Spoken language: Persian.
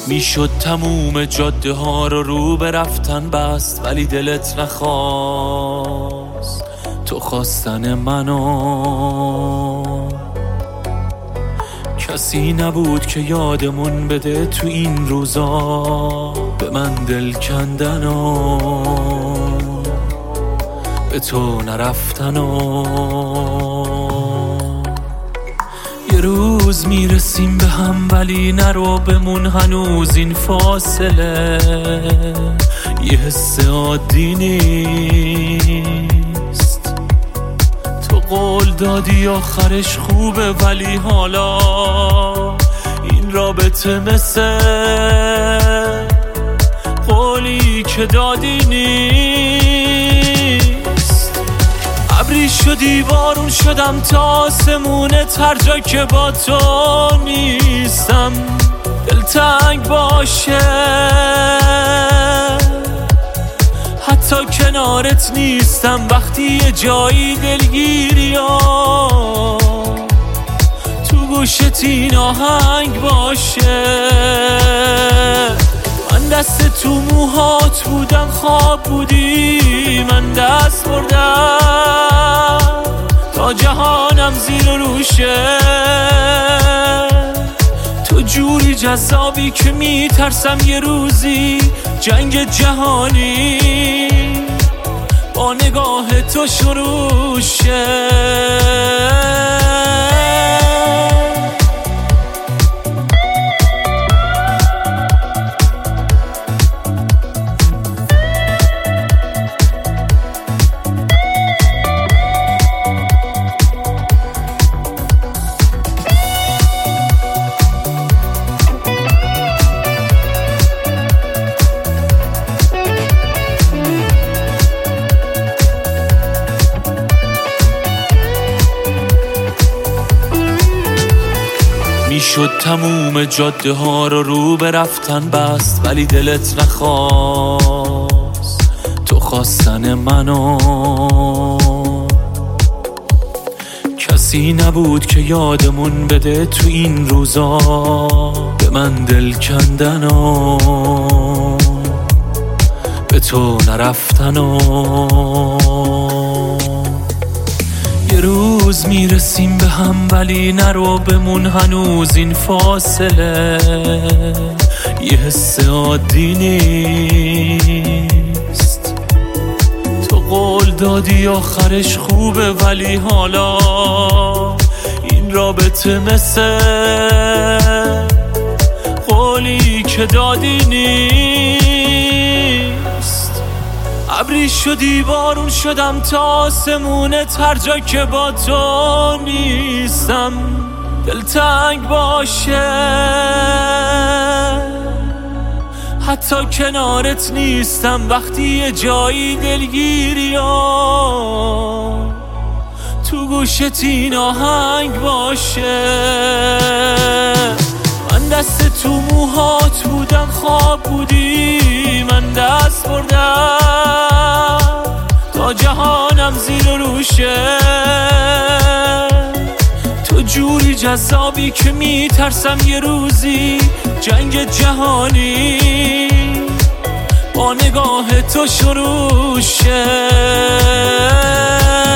میشد تموم جاده ها رو به رفتن بست، ولی دلت نخواست تو خواستن منو. کسی نبود که یادمون بده تو این روزا به من دل کندنو، به تو نرفتنو. یه روز میرسیم به هم ولی نرو بمون هنوز این فاصله، یه حس عادی نیست. تو قول دادی آخرش خوبه ولی حالا این رابطه مثل قولی که دادی نیست. ابری شدی بارون شدم تا آسمونت هر جا که با تو نیستم دلتنگ باشه، حتی کنارت نیستم وقتی یه جایی دلگیری ها تو گوشت این آهنگ باشه. من دست تو موهات بودم خواب بودی، من دست بردم تا جهانم زیر و روشه. تو جوری جذابی که میترسم یه روزی جنگ جهانی با نگاه تو شروع شه. میشد تموم جاده ها رو به رفتن بست، ولی دلت نخواست تو خواستن منو. کسی نبود که یادمون بده تو این روزا به من دل کندنو، به تو نرفتنو. یه روز میرسیم به هم ولی نرو بمون هنوز این فاصله، یه حس عادی نیست. تو قول دادی آخرش خوبه ولی حالا این رابطه مثل قولی که دادی نیست. ابری شدی بارون شدم تا آسمونت هر جا که با تو نیستم دلتنگ باشه، حتی کنارت نیستم وقتی یه جایی دلگیری ها تو گوشت این آهنگ باشه. من دست تو موهات بودم خواب بودی، من دست بردم تا جهانم زیر و روشه. تو جوری جذابی که میترسم یه روزی جنگ جهانی با نگاه تو شروع شه.